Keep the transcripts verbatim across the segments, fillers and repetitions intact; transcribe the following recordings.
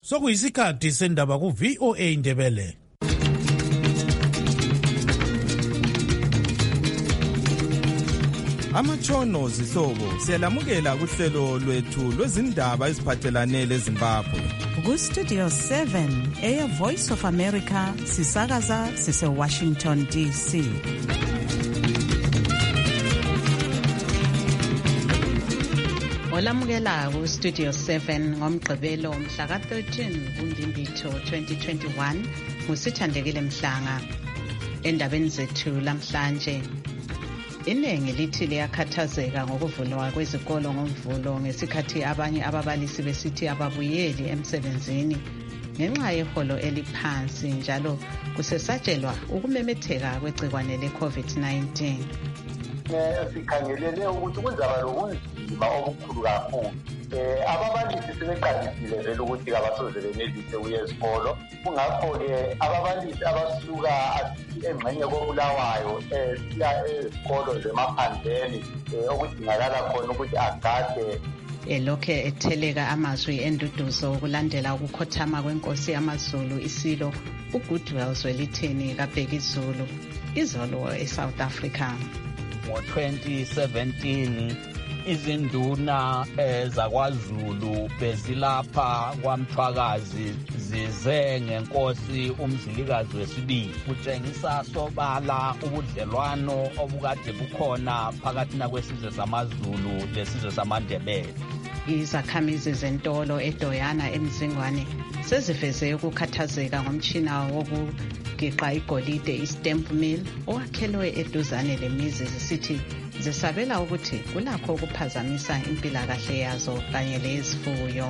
Sokuyisikhathi sendaba ku V O A Ndebele. Amatshono zihlobo siyalamukela kuhlelo lwethu lwezindaba eziphathelane leZimbabwe. Ku Studio seven Air Voice of America sisakaza sise Washington D C. Olamukela ku Studio seven ngomgqibelo mhla ka thirteen kuMbimbithi twenty twenty-one ngusithandekile Mhlanga. Endabeni zethu lamhlanje, iningi lithi liyakhathazeka ngokuvulwa kwezikolo ngomvulo ngesikhathi abanye ababalisi besithi ababuyeli emsebenzini ngenxa yeholo eliphansi, njalo kusesatshelwa ukumemetheka kwegcikwane le-COVID nineteen. Sikhangelele ukuthi kuzaba lobunzima obukhulu kakhulu. Ababalisi sebeqalisile vele ukuthi abasoze benelise ukuya esikolo. Kungakho-ke ababalisi abasuka engxenye koBulawayo siya ezikolo zemaphandleni okudingakala khona ukuthi agade. Elokhe etheleka amazwi enduduzo ukulandela ukukhothama kwenkosi yamaZulu iSilo uGoodwill Zwelithini kaBheki Zulu izolo eSouth Africa. Ngo twenty seventeen izinduna zakwaZulu bezilapha kwaMthwakazi zize ngenkosi uMzilikazi wesibili, kutshengisa sobala ubudlelwano obukade bukhona phakathi kwesizwe samaZulu lesizwe samaNdebele. Izakhamizi zentolo eDoyana eMzingwane seziveze ukukhathazeka ngomtshina wokugiqa igolide i-stamp mill owakhelwe eduzane lemizi zisithi zisabela ukuthi kulakho ukuphazamisa impilakahle yazo kanye lezifuyo.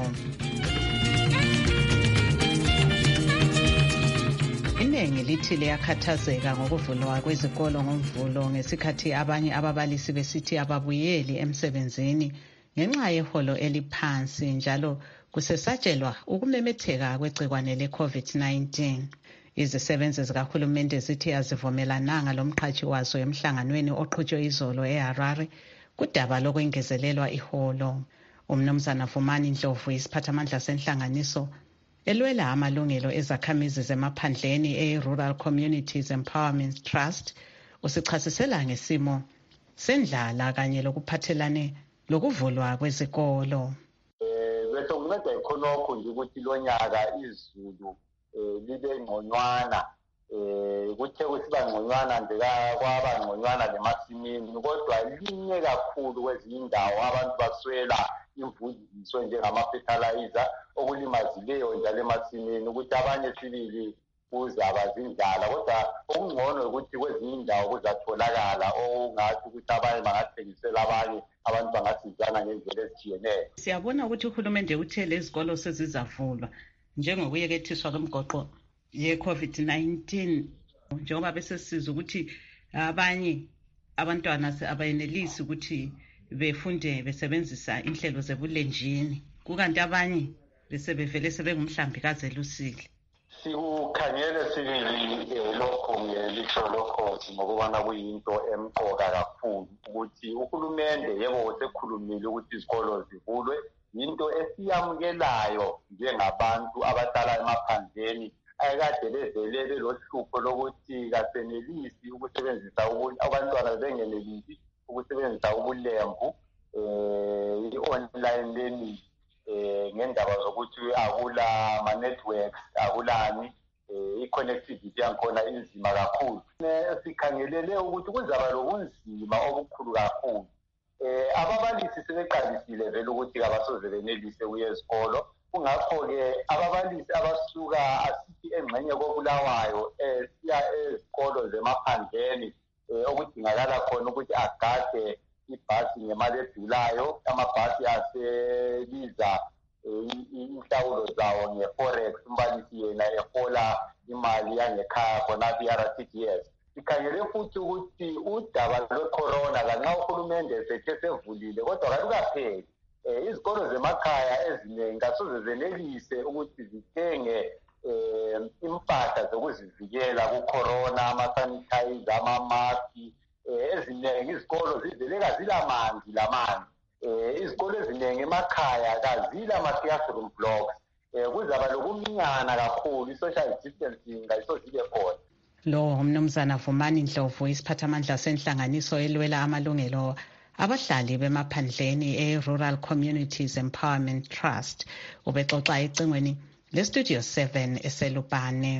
Iningi lithi liyakhathazeka ngokuvulwa kwezikolo ngomvulo ngesikhathi abanye ababalisi besithi ababuyeli emsebenzini ngenxa yeholo eliphansi, njalo kusesatshelwa ukumemetheka kwegcikwane le-COVID nineteen. Izisebenzi zikahulumende zithi azivumelananga lomqhatshi wazo emhlanganweni oqhutshwe izolo eHarare kudaba lokwengezelelwa iholo. Umnumzana Vumani Ndlovu, isiphathamandla senhlanganiso elwela amalungelo ezakhamizi zemaphandleni e-Rural Communities Empowerment Trust, usichasisela ngesimo sendlala kanye lokuphathelane lokuvulwa kwezikolo. Eh bese kunceda ikhonokho nje ukuthi lonyaka izulu libe ngconywana, eh kuthe kusiba ngconywana nje kwaba ngconywana lemasimini, kodwa linye kakhulu kwezinye indawo abantu baswela imvundiso njengama-fertilizer okulimazileyo njalo emasimini ukuthi abanye sibili kuzaba zindlala, kodwa okungcono ukuthi kwezinye indawo kuzatholakala okungathi ukuthi abanye bangathengisela abanye, abantu bangasizana ngendlela ezitshiyeneyo. Siyabona ukuthi uhulumende uthe lezikolo sezizavulwa njengokuyekethiswa komgoqo ye-COVID nineteen, njengoba bese siza ukuthi abanye abantwana abayenelisi ukuthi befunde besebenzisa inhlelo zebulenjini, kukanti abanye bese bevele sebengumhlambikazi elusile. Sikukhangele sibili lokho ngelisho lokho ngokubana kuyinto emqoka kakhulu ukuthi uhulumende yebo sekhulumile ukuthi izikolo zivulwe, into esiyamukelayo njengabantu abahlala emaphandleni ayekade bevele belohlupho lokuthi kasenelisi ukusebenzisa abantwana bengenelisi ukusebenzisa ubulembu eh i-online learning eh ngendaba zokuthi akula ama-networks akulani, i-connectivity yakhona inzima kakhulu. Sikhangelele ukuthi kuzaba lobunzima obukhulu kakhulu. Eh ababalisi sebeqalisile vele ukuthi abasoze benelise ukuya esikolo. Kungakho-ke ababalisi abasuka asithi engxenye koBulawayo eh siya ezikolo zemaphandleni okudingakala khona ukuthi agade ibhasi ngemali edulayo, amabhasi asebiza inhlawulo zawo nge-forex, umbalisi yena ehola imali yangekhaya khona ku-R T D S. Sikhangele futhi ukuthi udaba lwe-corona lanxa uhulumende sethe sevulile kodwa kalukapheli. Izikolo zemakhaya eziningi kasoze zenelise ukuthi zithenge impahla zokuzivikela ku-corona, ama-sanitizer, ama-maski. Eziningi izikolo ziveleka zilamanzi lamanzi. Izikolo eziningi emakhaya kazila ama-classroom blocks. um kuzaba lokuminyana kakhulu, i-social distancing kayisozibe khona. Lo umnumzana Vumani Ndlovu, isiphathamandla senhlanganiso elwela amalungelo abahlali bemaphandleni e-Rural Communities Empowerment Trust, ubexoxa ecingweni le-Studio seven eselubane.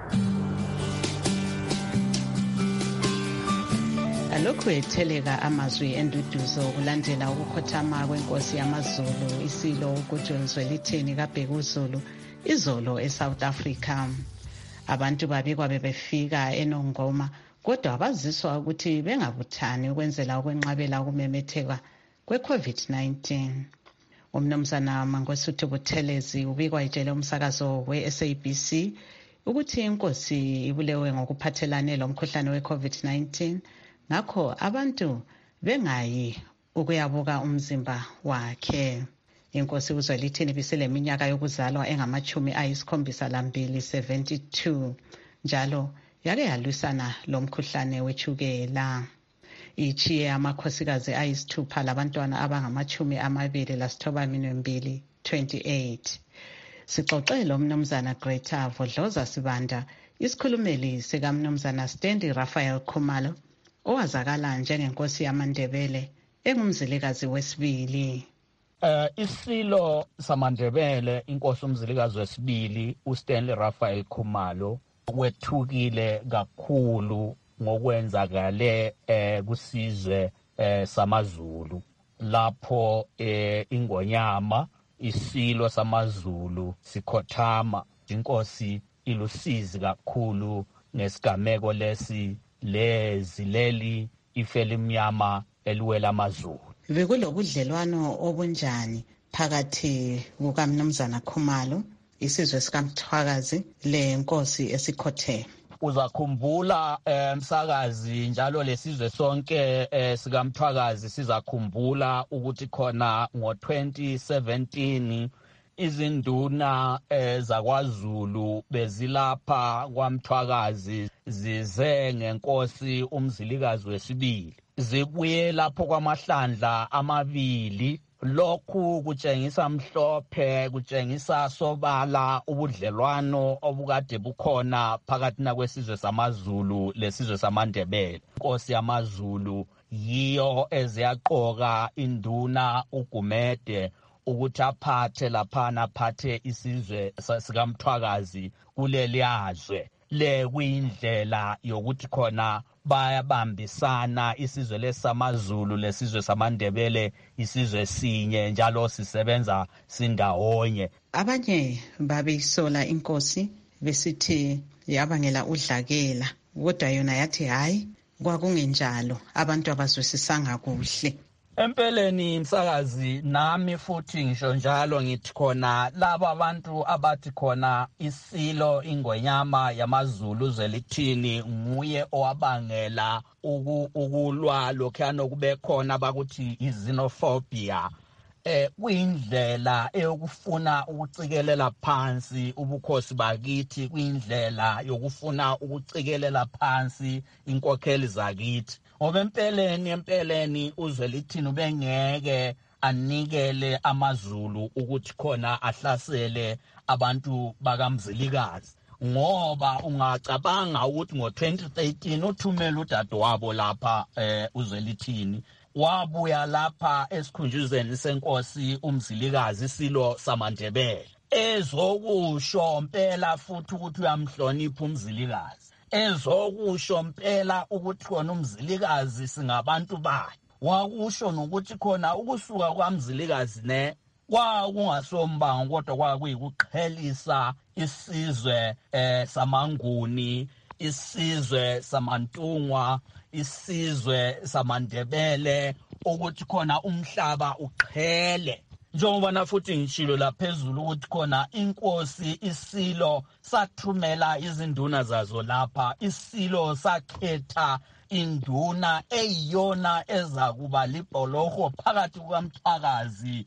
Alokhu etheleka amazwi enduduzo kulandela ukukhothama kwenkosi yamaZulu iSilo uGutshuzwelithini kaBhekuzulu izolo eSouth Africa. Abantu babikwa bebefika eNongoma kodwa abaziswa ukuthi bengabuthani ukwenzela ukwenqabela ukumemetheka kwe-COVID nineteen. Umnumzana Mangosuthu Buthelezi ubikwa itshele umsakazo we-S A B C ukuthi inkosi ibulewe ngokuphathelane lomkhuhlane we-COVID nineteen, ngakho abantu bengayi ukuyabuka umzimba wakhe. Inkosi uZwelithini biseleminyaka yokuzalwa engamachumi ayisikhombisa lambili seventy-two, njalo yake yalwisana lomkhuhlane wechukela. Ichiye amakhosikazi ayisithupha labantwana abangamachumi amabili lasithoba minwembili twenty-eight. Sixoxe lo mnumzana Greta Vodloza Sibanda, isikhulumeli sikamnumzana Stendi Raphael Khumalo, owazakala njengenkosi yamaNdebele engumzilikazi wesibili. Uh, isilo samandebele inkosi umzilikazi wesibili uStanley Raphael Khumalo wethukile kakhulu ngokwenzakale eh, kusizwe eh, samaZulu lapho eh, ingonyama isilo samaZulu sikhothama. Inkosi ilusizi kakhulu ngesigameko lesi lezi leli ifelimnyama eliwela amaZulu. Bekulobudlelwano obunjani phakathi kukaMnumzana Khumalo isizwe sikaMthwakazi lenkosi esikhothe? Uzakhumbula umsakazi um, njalo lesizwe sonke eh, sikaMthwakazi sizakhumbula ukuthi khona ngo twenty seventeen izinduna eh, zakwaZulu bezilapha kwaMthwakazi zize ngenkosi umzilikazi wesibili. Zibuye lapho kwamahlandla amabili. Lokhu kutshengisa mhlophe, kutshengisa sobala ubudlelwano obukade bukhona phakathi kwesizwe samaZulu lesizwe samaNdebele. Inkosi yamaZulu yiyo eziyaqoka induna uGumede ukuthi aphathe laphana aphathe isizwe sikaMthwakazi kuleli yazwe. Le kuyindlela yokuthi khona bayabambisana isizwe lesamaZulu lesizwe samaNdebele isizwe sinye njalo sisebenza sindawonye. Abanye babeyisola inkosi besithi yabangela udlakela, kodwa yona yathi hayi kwakungenjalo, abantu abazwisisanga kuhle. Empeleni msakazi nami futhi ngisho njalo ngithi khona laba abantu abathi khona isilo ingonyama yamaZulu uZwelithini nguye owabangela ukulwa lokhuyana kube khona bakuthi izinophobia. Eh kuyindlela eyokufuna ukucikelela phansi ubukhosi bakithi, kuyindlela yokufuna ukucikelela phansi inkokheli zakithi. Ngoba empeleni empeleni uZwelithini ubengeke anikele amaZulu ukuthi khona ahlasele abantu bakamzilikazi, ngoba ungacabanga ukuthi ngo twenty thirteen uthumela udadewabo lapha eh uZwelithini wabuya lapha esikhunjuzeni senkosi umzilikazi iSilo samaNdebele ezokusho mpela futhi ukuthi uyamhlonipha umzilikazi, ezokusho mpela ukuthi khona umzilikazi singabantu bakhe. Wakusho nokuthi khona ukusuka kwamzilikazi ne kwakungasombango kodwa kwakuyikuqhelisa isizwe eh, samaNguni, isizwe samantungwa, isizwe samaNdebele ukuthi khona umhlaba uqhele. Njengoba futhi ngishilo laphezulu ukuthi khona inkosi iSilo sathumela izinduna zazo lapha, iSilo sakhetha induna eyiyona ezakuba libholoho phakathi kukaMthwakazi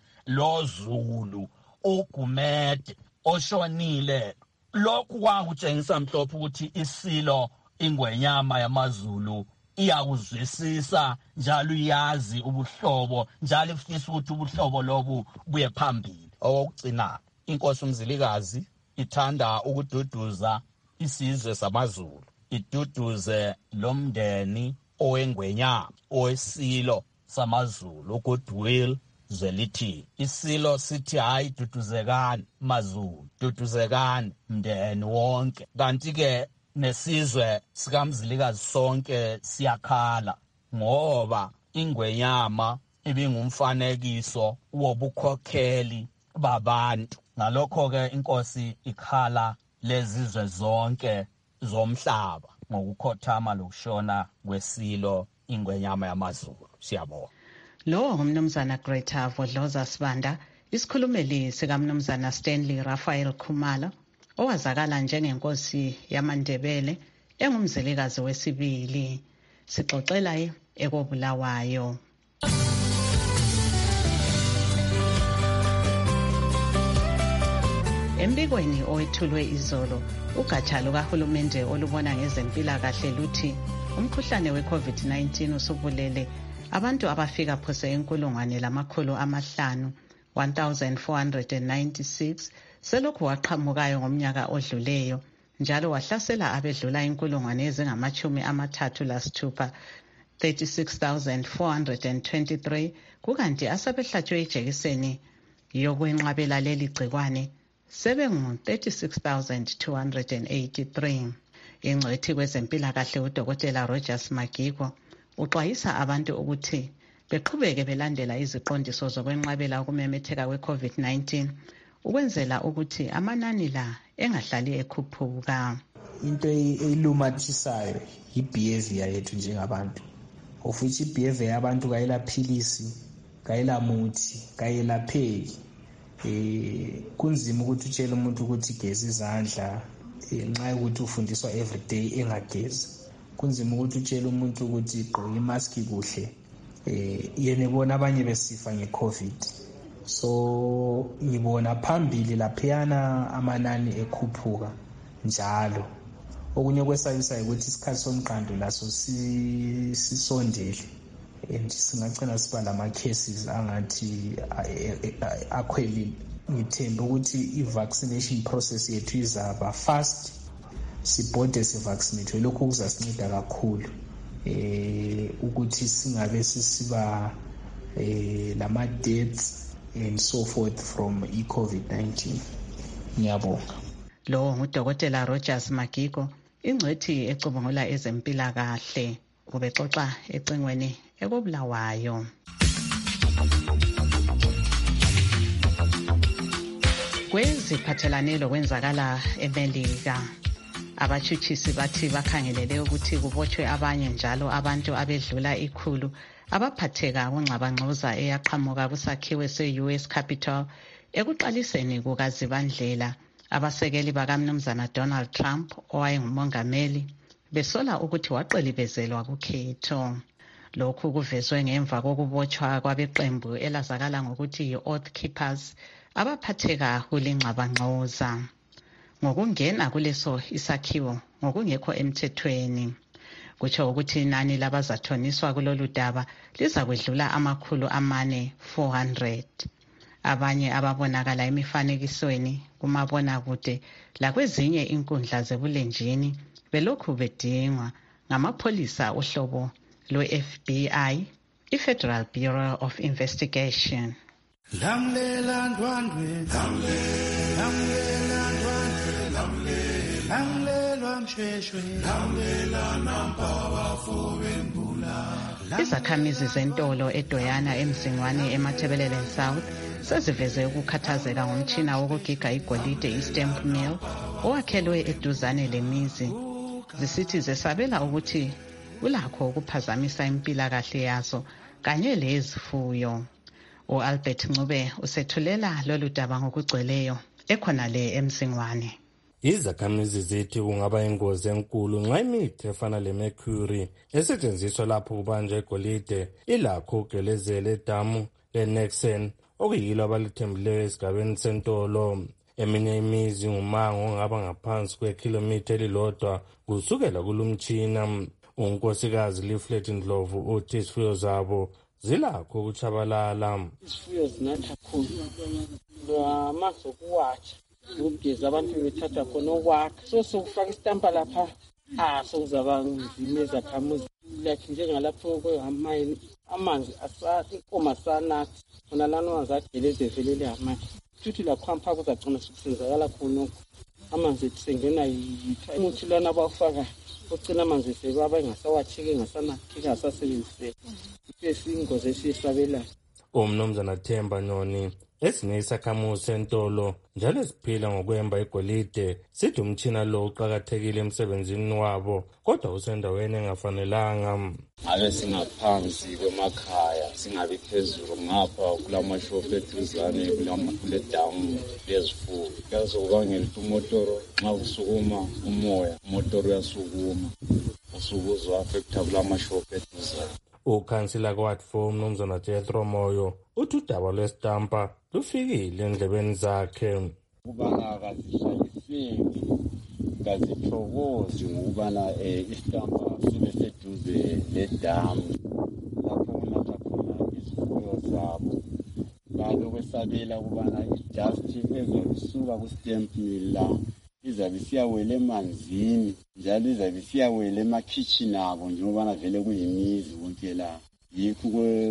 loZulu uGumede oshonile. Lokhu kwakutshengisa mhlophe ukuthi iSilo ingwenyama yamaZulu iyakuzwisisa njalo iyazi ubuhlobo, njalo ifisa ukuthi ubuhlobo lobu buye phambili. Okugcina inkosi uMzilikazi ithanda ukududuza isizwe samaZulu, iduduze lomndeni owengwenyama owesilo samaZulu, uGoodwill Zwelithini. Isilo sithi hayi duduzekani maZulu, duduzekani mndeni wonke. Kanti ke nesizwe sikaMzilikazi sonke siyakhala ngoba ingwenyama ibingumfanekiso wobukhokheli babantu. Ngalokho ke inkosi ikhala lezizwe zonke zomhlaba ngokukhothama lokushona kwesilo ingwenyama yamaZulu. Siyabonga. Lo ngumnumzana Greta Vodloza Sibanda, isikhulumeli sikaMnumzana Stanley Raphael Khumalo, owazakala njengenkosi yamaNdebele engumzelikazi wesibili. Sixoxela ekobulawayo. Embikweni owethulwe izolo, ugatsha lukahulumende olubona ngezempilakahle luthi umkhuhlane we-COVID nineteen usubulele abantu abafika phose inkulungwane lamakhulu amahlanu one thousand four hundred ninety-six selokhu waqhamukayo ngomnyaka odluleyo, njalo wahlasela abedlula inkulungwane ezingamachumi amathathu lasithupha thirty-six thousand four hundred twenty-three, kukanti asebehlatshwe ijekiseni yokwenqabela leli gcikwane sebengu thirty-six thousand two hundred eighty-three. Ingcwethi kwezempilakahle uDokotela Rogers Magiko uxwayisa abantu ukuthi beqhubeke belandela iziqondiso zokwenqabela ukumemetheka kwe-COVID nineteen ukwenzela ukuthi amanani la engahlali ekhuphuka. Into elumathisayo i-behavior yethu njengabantu, of which i-behavior yabantu kayilaphilisi, kayilamuthi, kayilapheki. Eh kunzima ukuthi utshele umuntu ukuthi gezi izandla nxa ukuthi ufundiswa everyday engagezi. Kunzima ukuthi utshele umuntu ukuthi igqoke imask kuhle. Eh yena ebona abanye besifa ngeCovid. So ngibona phambili laphiyana amanani ekhuphuka njalo. Okunye kwesayisa ukuthi isikhathi somqando laso sisondele. And singagcina siba lama cases angathi akhweli. Ngithemba ukuthi i-vaccination process yethu izaba fast, sibhode sivaccinate. Lokho kuzasinceda kakhulu eh ukuthi singabe sisiba eh lama deaths and so forth from i-COVID nineteen. Ngiyabonga. Lo ngudokotela Rogers Magiko, ingcwethi ecubungula ezempilakahle, ubexoxa ecingweni ekobulawayo. Kweziphathelane lokwenzakala eMelika, abatshutshisi bathi bakhangelele ukuthi kubotshwe abanye njalo abantu abedlula ikhulu abaphatheka kungxabangxoza eyaqhamuka kusakhiwe se-U S Capitol ekuqaliseni kukaZibandlela. Abasekeli bakaMnumzana Donald Trump owayengumongameli besola ukuthi waqelibezelwa kukhetho. Lokhu kuvezwe ngemva kokubotshwa kwabeqembu elazakala ngokuthi yi-Oath Keepers abaphatheka kulingxabangxoza ngokungena kuleso isakhiwo ngokungekho emthethweni. Kutsho ukuthi inani labazathoniswa kulolu daba liza kwedlula amakhulu amane four hundred. Abanye ababonakala emifanekisweni kumabonakude lakwezinye inkundla zebulenjini belokhu bedingwa ngamapholisa uhlobo lwe-F B I, i-Federal Bureau of Investigation. Lamlela ndwandwe, lamlela ndwandwe, lamlela msheshwe, lamlela nampawa fobembula. Izakhamizi zentolo eDoyana eMzingwane eMathebelele South seziveze ukukhathazeka ngomtshina wokugiga igolide i-stamp mill owakhelwe eduzane lemizi. Zisithi zesabela ukuthi ulakho ukuphazamisa impilakahle yazo kanye lezifuyo. U-Albert Ncube usethulela lolu daba ngokugcweleyo ekhona le eMzingwane. Izakhamizi zithi kungaba ingozi enkulu nxa imithi efana le-mercury esetshenziswa lapho kubanjwa igolide ilakho ugelezela edamu le-Nexen okuyilo abalithembileyo esigabeni sentolo. Eminye imizi ngumango ongaba ngaphansi kwekhilomitha elilodwa kusukela kulumtshina. Unkosikazi Leaflet Ndlovu uthi isifuyo zabo zilakho ukutshabalala. Izifuyo zinatha khulu amanzi okuwatsha ukugeza abantu bethatha khona okwakha so sokufaka isitampa lapha ah sokuzaba nzima ezakhamuzi like njengalapho kwehamayini amanzi asakhoma sanathi khona lana amanzi ageleze velele amanzi futhi lapha pha kuzagcina sokusenzakala khona amanzi ethisengena yitha umuthi lana bawufaka ogcina amanzi sebaba engasawachike ngasanathi ngasasebenzise bese ingozi esisabela. Umnumzana Themba Nyoni esinye isakhamuzi sentolo njalo siphila ngokwemba igolide sithi umtshina lo uqakathekile emsebenzini wabo kodwa usendaweni engafanelanga. Ake singaphansi kwemakhaya singabi phezulu ngapha kulamashophu eduzane kule damu lezifuyo kuzokubangela ukuthi umotoro nxa usukuma umoya umotoro uyasukuma usukuzwa affecta kulamashophu eduzane. Ukhansila kwa-Ward four umnumzana Jethro Moyo uthi udaba lwesitampa lufikile endlebeni zakhe. Ukubana kazihlaliseki kazithokozi ngokubana isitampa sibe seduze ledamu lapho kunatha khona izifuyo zabo. Balo kwesabela ukubana idust ezosuka ku-stamp mill la izabe siyawela emanzini njalo izabe siyawela emakhitshini abo njengobana vele kuyimizi konke la yikho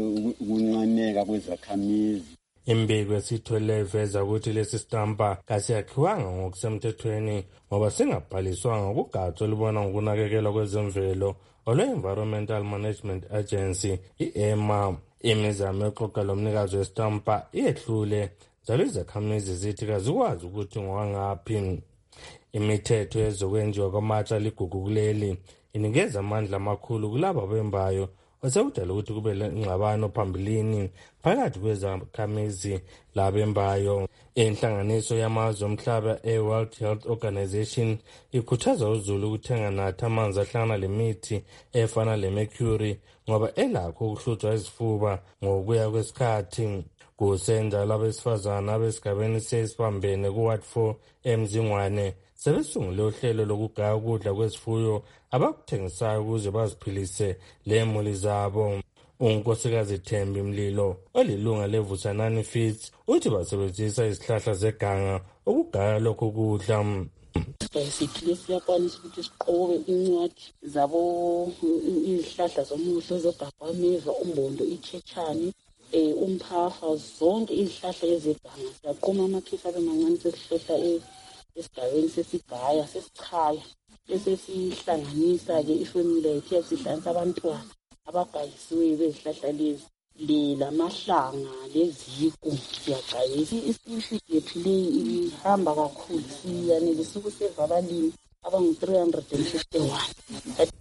ukunqaneka kwezakhamizi. Imbiko esithole iveza ukuthi lesi sitampa kasiyakhiwanga ngokusemthethweni ngoba singabhaliswanga kugatsha olubona ngokunakekelwa kwezemvelo olwe-Environmental Management Agency i-E M A. Imizamo yokuxoxa lomnikazi wesitampa iyehlule njalo izakhamizi zithi kazikwazi ukuthi ngowangaphi. Imithetho yezokwenziwa kwamatsha ligugu kuleli inikeza amandla amakhulu kulabo bembayo osekudala ukuthi kube lengxabano phambilini phakathi kwezakhamizi labembayo. Inhlanganiso yamazwe omhlaba e-World Health Organization ikhuthaza uzulu ukuthenga nathi amanzi ahlangana lemithi efana le-mercury ngoba elakho ukuhlutshwa izifuba ngokuya kwesikhathi. Kusenjalo abesifazana abesigabeni sesibambene ku-Ward four eMzingwane sebesungule uhlelo lokugaya ukudla kwezifuyo abakuthengisayo ukuze baziphilise lemuli zabo. Unkosikazi Thembi Mlilo olilunga leVusanani Feeds uthi basebenzisa izihlahla zeganga ukugaya lokho kudla. Basically siyakwanisa ukuthi siqobe incwadi zabo izihlahla zomuhlo zogabameva umbondo ichechani eh umphafa zonke izihlahla ezeganga siyaqoma amakhifa amancane sesihlohla esigabeni sesigaya sesichaya bese sihlanganisa ke ifamily yethu yasihlanganisa abantwana abagayisiwe bezihlahla lezi le lamahlanga leziku siyagayisa. Isifo yethu le ihamba kakhulu siyanelisa ukuseva abalimi abangu three hundred fifty-one.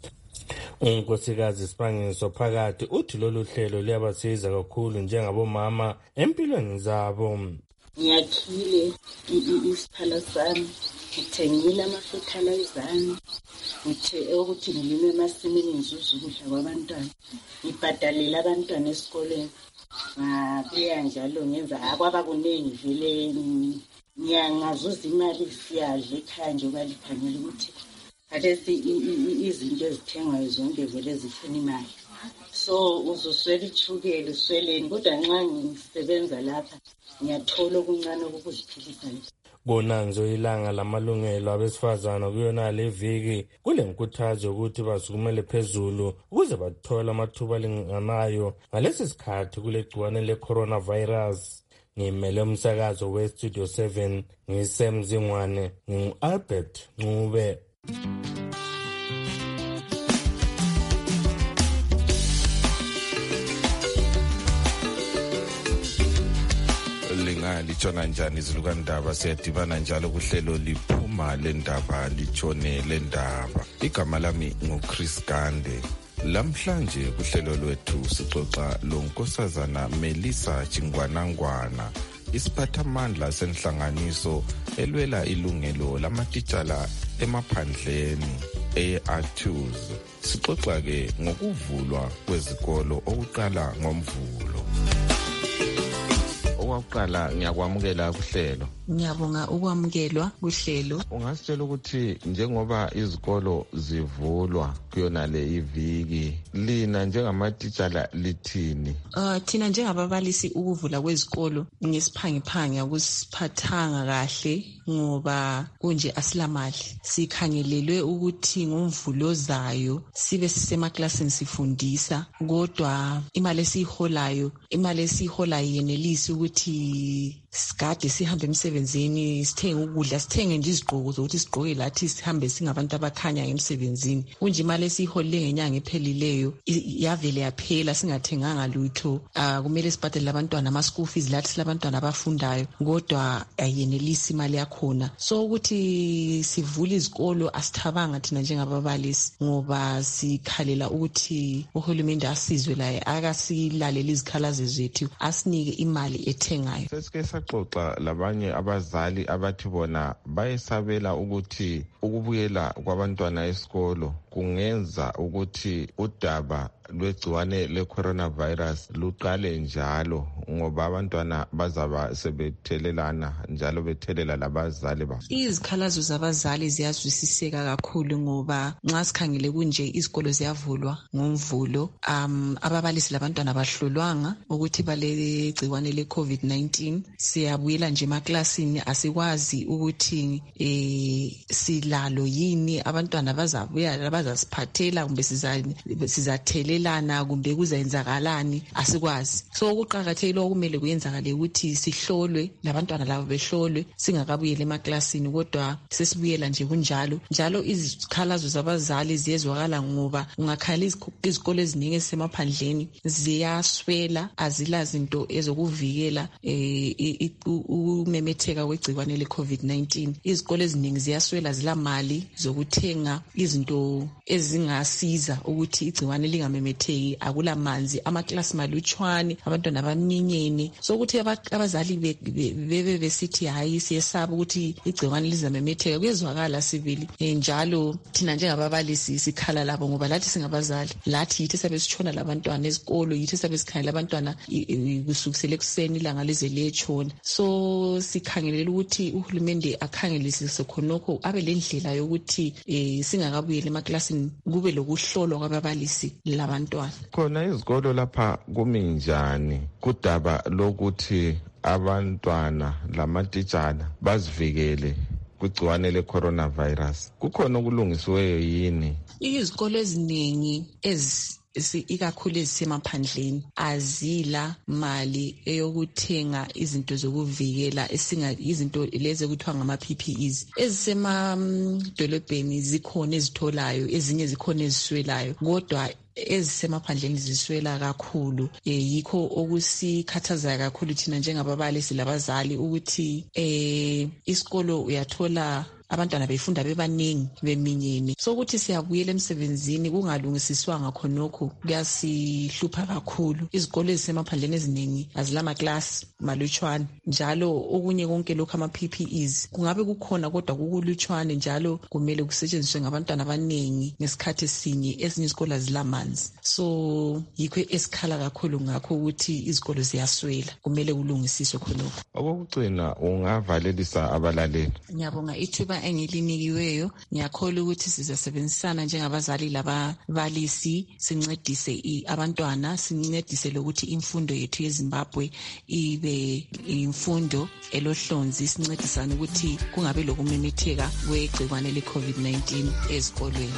Unkosikazi Sipangiso Phakathi uthi lolu hlelo liyabasiza kakhulu njengabomama empilweni zabo. Ngiyakhile isiphala sami ngithengile ama-fertilizers ngithe ukuthi ngilime emasimini ngizuza ukudla kwabantwana ngibhadalela abantwana esikoleni ngabuya njalo ngenza akwaba kuningi vele ngiyangazuza imali siyadla ekhaya nje ukalikhangela ukuthi khathesi izinto ezithengwayo zonke vele zifuna imali so uzoswela ithukela usweleni kodwa nxa ngisebenza lapha ngiyathola okuncane okuziphilisa. Bonanzo ilanga lamalungelo abesifazana kuyona le viki kule nkuthazo ukuthi basukumele phezulu ukuze bathola amathuba alinganayo ngalesi sikhathi kule gciwane le-coronavirus. Ngimele umsakazo we-Studio seven ngisemzingwane ngingu-Albert Ncube. Litshona njani izilukandaba siyadibana njalo kuhlelo liphuma lendaba litshone lendaba. Igama lami nguChris Gande. Lamhlanje kuhlelo lwethu sixoxa lonkosazana Melissa Chingwanangwana isiphathamandla senhlanganiso elwela ilungelo lamatitshala emaphandleni e-A T U S. Sixoxa ke ngokuvulwa kwezikolo okuqala ngoMvulo. Owakuqala ngiyakwamukela kuhlelo. Ngiyabonga ukwamukelwa kuhlelo. Ungasitshela ukuthi njengoba izikolo zivulwa kuyona le iviki lina njengamatitshala lithini? Uh, thina njengababalisi ukuvula kwezikolo ngesiphangiphangi akusiphathanga kahle ngoba kunje asilamali. Sikhangelelwe ukuthi ngomvulo zayo sibe sisemaklasini sifundisa, kodwa imali esiyiholayo imali esiyiholayo yenelisi ukuthi sikade sihambe emsebenzini, sithenge ukudla, sithenge nje izigqoko zokuthi sigqoke lathi sihambe singabantu abakhanya emsebenzini. Kunje imali esiyiholile ngenyanga ephelileyo yavele yaphela singathenganga lutho. Uh, kumele sibhadele abantwana ama school fees lathi silabantwana abafundayo, kodwa ayenelisi imali yakhona. So ukuthi sivule izikolo asithabanga thina njengababalisi ngoba sikhalela ukuthi uhulumende asizwe laye akasilalela izikhalazo zethu, asinike imali ethengayo. Sesike saxoxa labanye abazali abathi bona bayesabela ukuthi ukubuyela kwabantwana esikolo kungenza ukuthi udaba lwegciwane le-coronavirus luqale njalo ngoba abantwana bazaba sebethelelana njalo bethelela labazali babo. Izikhalazo zabazali ziyazwisiseka kakhulu ngoba nxa sikhangele kunje izikolo ziyavulwa ngomvulo, um ababalisi labantwana bahlolwanga ukuthi bale gciwane le-covid nineteen. Siyabuyela nje emaklasini, asikwazi ukuthi eh silalo yini, abantwana bazabuya bazasiphathela kumbe sizathelelana kumbe kuzayenzakalani, asikwazi. So ukuqhakathekile okumele kuyenzakale ukuthi sihlolwe labantwana labo behlolwe singakabuyela emaklasini, kodwa sesibuyela nje kunjalo. Njalo izikhalazo zabazali ziyezwakala ngoba ungakhala izikolo eziningi ezisemaphandleni ziyaswela, azila zinto ezokuvikela eh umemetheka wegciwane le-covid nineteen. Izikolo eziningi ziyaswela, zila mali zokuthenga izinto ezingasiza ukuthi igciwane lingamemetheki. Akula manzi, amaklasi malutshwane, abantwana baminyene. So ukuthi abazali bebe besithi hayi siyesaba ukuthi igciwane lizamemetheka kuyezwakala sibili. Njalo thina njengababalisi sikhala labo ngoba lathi singabazali, lathi yithi sabe sitshona labantwana esikolo, yithi sabe sikhangela abantwana kusukisela ekuseni ilanga lize liyetshona. So sikhangelela ukuthi uhulumende akhangelisise khonokho, abe lendlela yokuthi eh singakabuyela emaklasini kube lokuhlolwa kwababalisi labantwana. Khona izikolo lapha kuminjani kudaba lokuthi abantwana lamatitshala bazivikele kugciwane le-coronavirus? Kukhona okulungisiweyo yini? Izikolo eziningi ezi ikakhulu ezisemaphandleni azila mali eyokuthenga izinto zokuvikela esinga izinto lezi ekuthiwa ngama-P P Es. Ezisemadolobheni zikhona ezitholayo, ezinye zikhona eziswelayo, kodwa ezisemaphandleni ziswela kakhulu. E, yikho okusikhathaza kakhulu thina njengababalisi labazali ukuthi eh isikolo uyathola abantwana befunda bebaningi beminyene. So ukuthi siyabuyela emsebenzini kungalungisiswanga khonokho kuyasihlupha kakhulu. Izikolo ezisemaphandleni eziningi azilama class malutshwane, njalo okunye konke lokho ama-P P Es kungabe kukhona kodwa kukulutshwane, njalo kumele kusetshenziswe ngabantwana abaningi ngesikhathi esinye. Ezinye izikolo azilamanzi, so yikho esikhala kakhulu ngakho ukuthi izikolo ziyaswela, kumele kulungisiswe khonokho. Okokugcina ungavalelisa abalaleli. Ngiyabonga ithuba engilinikiweyo. Ngiyakholwa ukuthi sizasebenzisana njengabazali lababalisi, sincedise abantwana, sincedise lokuthi imfundo yethu yeZimbabwe ibe imfundo elohlonzi, sincedisane ukuthi kungabe lokumemetheka kwegciwane le-covid nineteen ezikolweni.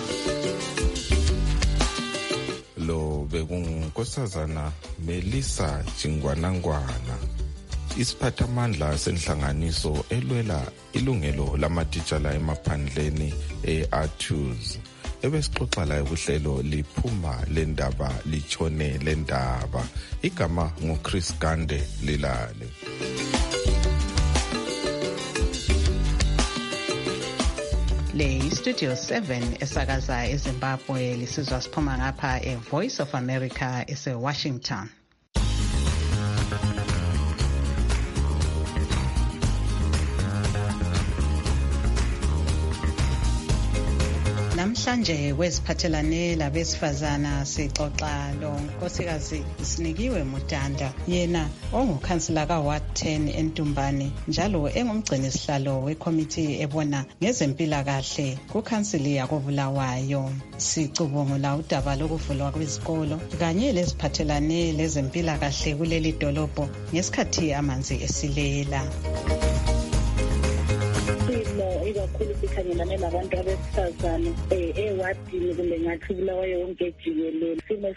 Lo bekungunkosazana Melissa Jingwanangwana, isiphathamandla senhlanganiso elwela ilungelo lamatitshala emaphandleni e-Artus. Ebesixoxa layo kuhlelo liphuma lendaba litshone lendaba. Igama nguChris Gande Lilale. Le Studio seven esakaza eZimbabwe lisizwa siphuma ngapha eVoice of America ese-Washington. Namhlanje kweziphathelane labesifazana sixoxa lo nkosikazi Sinikiwe Mutanda, yena ongukhansila ka Ward ten eNtumbane njalo engumgcini sihlalo wekomiti ebona ngezempilakahle kukhansili yakoBulawayo. Sicubungula udaba lokuvulwa kwezikolo kanye leziphathelane lezempilakahle kuleli dolobho ngesikhathi amanzi esilela. Ikakhulu sikhangelane labantu abesifazane ewadini kumbe ngathi Bulawayo yonke jikelele, simo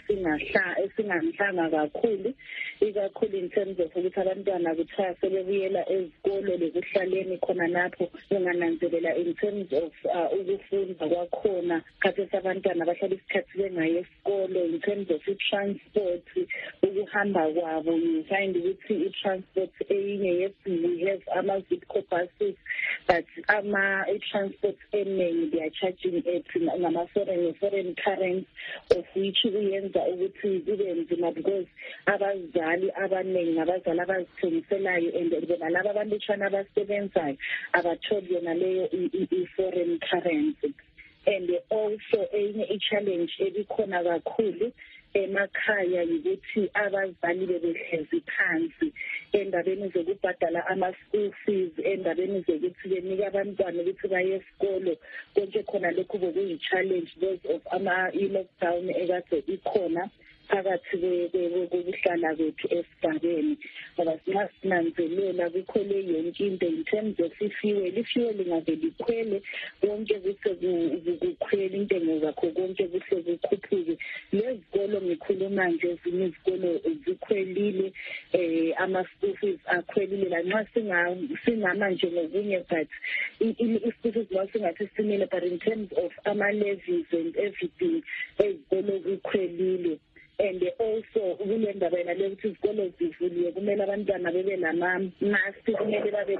singahlanga kakhulu, ikakhulu in terms of ukuthi abantwana kuthiwa sebebuyela ezikolo lekuhlaleni khona lapho ungananzelela in terms of ukufunda kwakhona khathesi abantwana bahlala isikhathi bengayi esikolo. In terms of i-transport, ukuhamba kwabo, you find ukuthi i-transport eyinye, yes we have ama-Zipco buses, but ama i-transport eningi they are charging at ngama-foreign foreign currency, of which kuyenza ukuthi kube nzima because abazali abaningi abazali abazithengiselayo and nalabo abantwana abasebenzayo abatholi yona leyo i-foreign currency. And also enye i-challenge ebikhona kakhulu emakhaya ukuthi abazali bebehlezi phansi endabeni zokubhadala ama-school fees, endabeni zokuthi benika abantwana ukuthi baye esikolo. Konke khona lokhu bekuyi-challenge because of ama-lockdown ekade ikhona phakathi kokuhlala kwethu esigabeni. Ngoba sinxa sinanzelela kukhole yonke into in terms of i-fuel, i-fuel ingavele ikhwele konke kuhle kukhwele intengo zakho konke kuhle kukhuphuke. Lezikolo ngikhuluma nje ezinye izikolo zikhwelile, ama-school fees akhwelile lanxa singama nje ngokunye, but i-school fees masingathi simile, but in terms of ama-levies and everything ezikolo kukhwelile. And also kule ndaba yena lokuthi izikolo zivuliwe kumele abantwana bebe nama-mask, kumele babe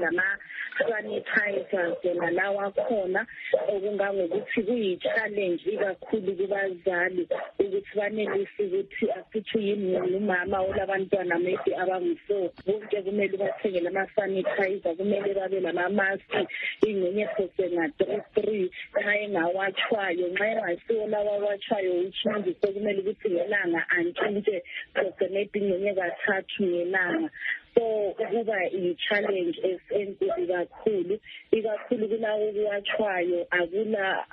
nama-sanitizers yona lawa khona, okungangokuthi kuyi-challenge ikakhulu kubazali ukuthi banelise ukuthi asithi yini umama olabantwana maybe abangu-four bonke kumele bathengele ama-sanitizer, kumele babe nama-mask ingxenye phose nga-three three nxa engawatshwayo, nxa engasiwo lawa awatshwayo which means sekumele ukuthi ngelanga antshintshwe phose maybe ingxenye kathathu ngelanga. So kuba i-challenge enkulu kakhulu, ikakhulu kulawo kuwatshwayo akula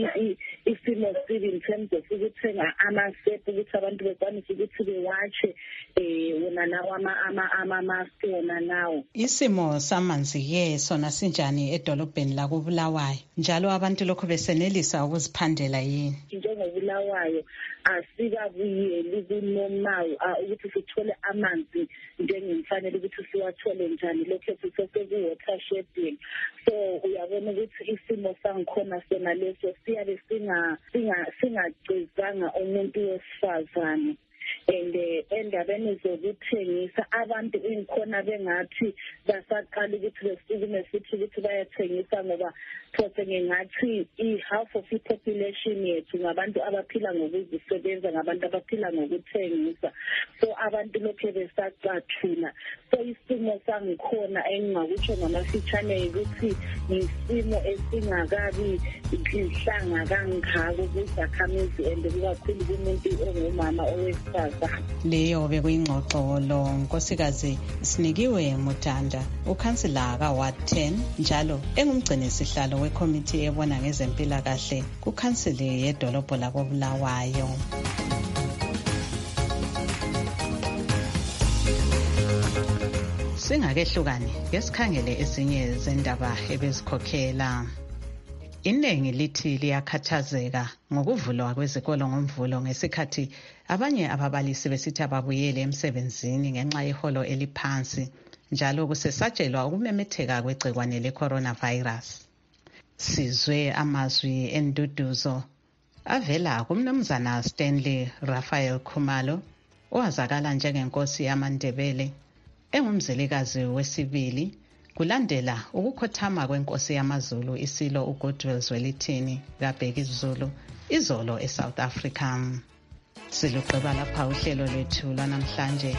isimo sibi in terms of ukuthenga amasepu ukuthi abantu bekwanise ukuthi bewatshe wona lawo ama-mask wona nawo. Isimo samanzi-ke sona sinjani edolobheni lakoBulawayo njalo abantu lokhu besenelisa ukuziphandela yini? NjengoBulawayo asikabuyeli kunormal ukuthi sithole amanzi njengemfanele ukuthi siwathole njani, lokho sisesekuwater shedding. So uyabona ukuthi isimo sangikhona sona leso siyabe singagcizanga umuntu wesifazane. And endabeni zokuthengisa abantu inkhona bengathi basaqala ukuthi besukume sithi ukuthi bayathengisa, ngoba phose ngingathi i-half of i-population yethu ngabantu abaphila ngokuzisebenza, ngabantu abaphila ngokuthengisa. So abantu lokhu besacathula. So isimo sangikhona engingakutsho ngamafitshane ukuthi isimo esingakabi inhlanga kangako kuzakhamizi and kakhulu kumuntu ongumama owesifazane. Leyo bekuyingxoxo lo nkosikazi Sinikiwe Mutanda, ukhansila ka Ward ten njalo engumgcini sihlalo wekomiti ebona ngezempilakahle kukhansili yedolobho lakoBulawayo. Singakehlukani ngesikhangele ezinye zendaba ebezikhokhela. Iningi lithi liyakhathazeka ngokuvulwa kwezikolo ngomvulo ngesikhathi abanye ababalisi besithi ababuyele emsebenzini ngenxa yeholo eliphansi njalo kusesatshelwa ukumemetheka kwegcikwane le-coronavirus. Sizwe amazwi enduduzo avela kumnumzana Stanley Raphael Khumalo owazakala njengenkosi yamaNdebele, engumzelikazi wesibili kulandela ukukhothama kwenkosi yamaZulu isilo uGoodwill Zwelithini kaBheki Zulu izolo eSouth Africa. Silugqiba lapha uhlelo lwethu lwanamhlanje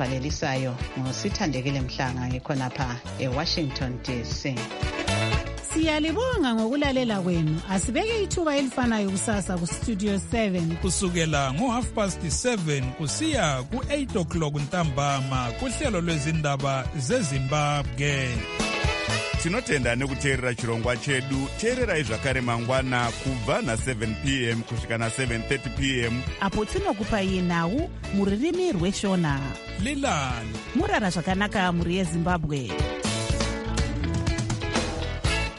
olivalelisayo ngosithandekile Mhlanga ngikhonapha eWashington D C. Siyalibonga ngokulalela kwenu. Asibeke ithuba elifanayo kusasa ku Studio seven kusukela ngo half past seven kusiya ku eight o'clock ntambama kuhlelo lwezindaba zeZimbabwe. Tinotenda nekuteerera chirongwa chedu. Teererai zvakare mangwana kubva na seven p m kusvika na seven thirty p m apo tinokupai nhau muririmi rweshona. Lilani murara zvakanaka muri yeZimbabwe.